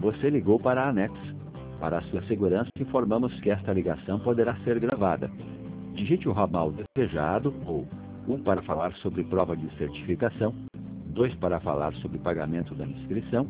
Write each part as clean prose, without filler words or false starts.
Você ligou para a Anex. Para a sua segurança, informamos que esta ligação poderá ser gravada. Digite o ramal desejado ou 1 para falar sobre prova de certificação, 2 para falar sobre pagamento da inscrição.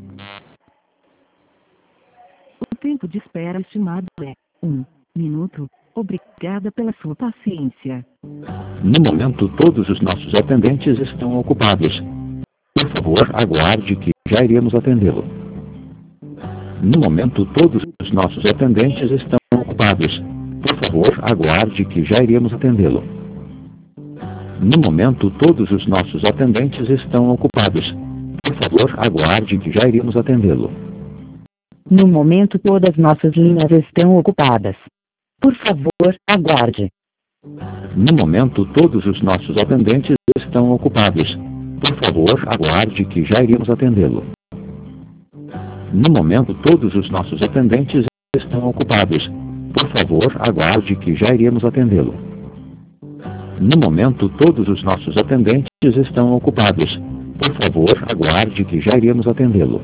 O tempo de espera estimado é 1 minuto. Obrigada pela sua paciência. No momento, todos os nossos atendentes estão ocupados. Por favor, aguarde que já iremos atendê-lo. No momento, todos os nossos atendentes estão ocupados. Por favor, aguarde que já iremos atendê-lo. No momento, todos os nossos atendentes estão ocupados. Por favor, aguarde que já iremos atendê-lo. No momento, todas nossas linhas estão ocupadas. Por favor, aguarde. No momento, todos os nossos atendentes estão ocupados. Por favor, aguarde que já iremos atendê-lo. No momento, todos os nossos atendentes estão ocupados. Por favor, aguarde que já iremos atendê-lo. No momento, todos os nossos atendentes estão ocupados. Por favor, aguarde que já iremos atendê-lo.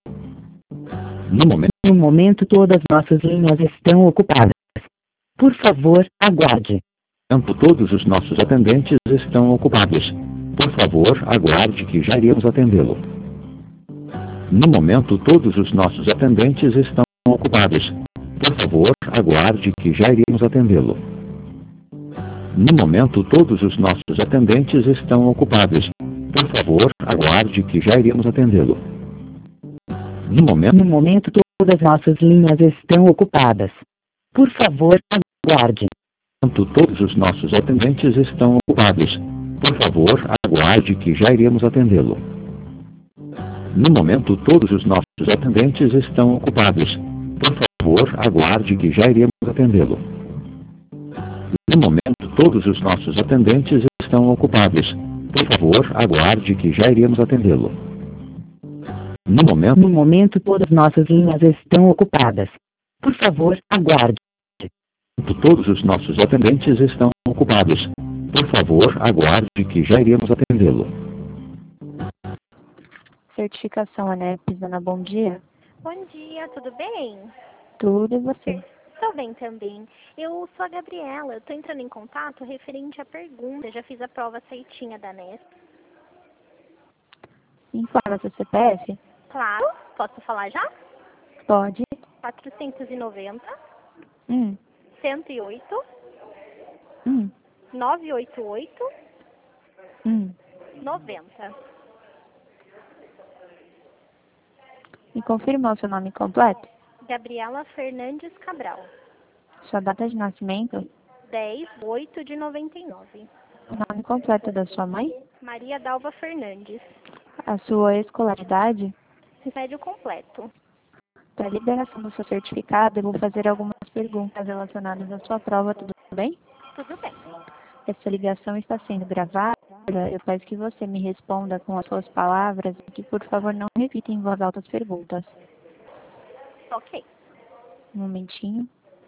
No momento, todas nossas linhas estão ocupadas. Por favor, aguarde. Todos os nossos atendentes estão ocupados. Por favor, aguarde que já iremos atendê-lo. No momento, todos os nossos atendentes estão ocupados. Por favor, aguarde que já iremos atendê-lo. No momento, todos os nossos atendentes estão ocupados. Por favor, aguarde que já iremos atendê-lo. No momento, todas nossas linhas estão ocupadas. Por favor, aguarde. Todos os nossos atendentes estão ocupados. Por favor, aguarde que já iremos atendê-lo. No momento, todos os nossos atendentes estão ocupados. Por favor, aguarde que já iremos atendê-lo. No momento, todos os nossos atendentes estão ocupados. Por favor, aguarde que já iremos atendê-lo. No momento, todas nossas linhas estão ocupadas. Por favor, aguarde. Todos os nossos atendentes estão ocupados. Por favor, aguarde que já iremos atendê-lo. Certificação ANEP, Ana, bom dia. Bom dia, tudo bem? Tudo, e você? Estou bem também. Eu sou a Gabriela, eu estou entrando em contato referente à pergunta. Eu já fiz a prova certinha da Nesp. Informa seu CPF? Claro, posso falar já? Pode. 490, 108, 988, 90. Me confirma o seu nome completo? Gabriela Fernandes Cabral. Sua data de nascimento? 10/8/99. O nome completo da sua mãe? Maria Dalva Fernandes. A sua escolaridade? Médio completo. Para a liberação do seu certificado, eu vou fazer algumas perguntas relacionadas à sua prova, tudo bem? Tudo bem. Essa ligação está sendo gravada. Eu peço que você me responda com as suas palavras e que, por favor, não repita em voz alta as perguntas. Ok. Um momentinho.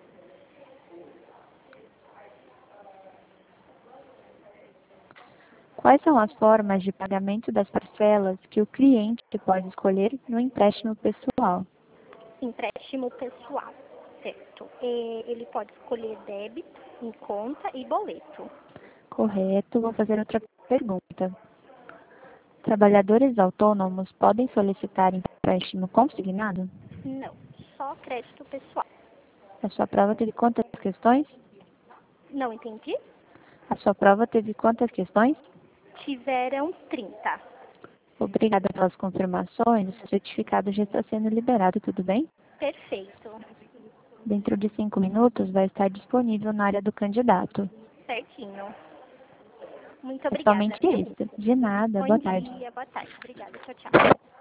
Quais são as formas de pagamento das parcelas que o cliente pode escolher no empréstimo pessoal? Empréstimo pessoal, certo. Ele pode escolher débito, em conta e boleto. Correto. Vou fazer outra pergunta. Trabalhadores autônomos podem solicitar empréstimo consignado? Não, só crédito pessoal. A sua prova teve quantas questões? Não entendi? A sua prova teve quantas questões? Tiveram 30. Obrigada pelas confirmações. O seu certificado já está sendo liberado, tudo bem? Perfeito. Dentro de 5 minutos vai estar disponível na área do candidato. Certinho. Muito É obrigada. somente isso. De nada. Boa tarde. Bom dia, boa tarde. Obrigada. Tchau, tchau.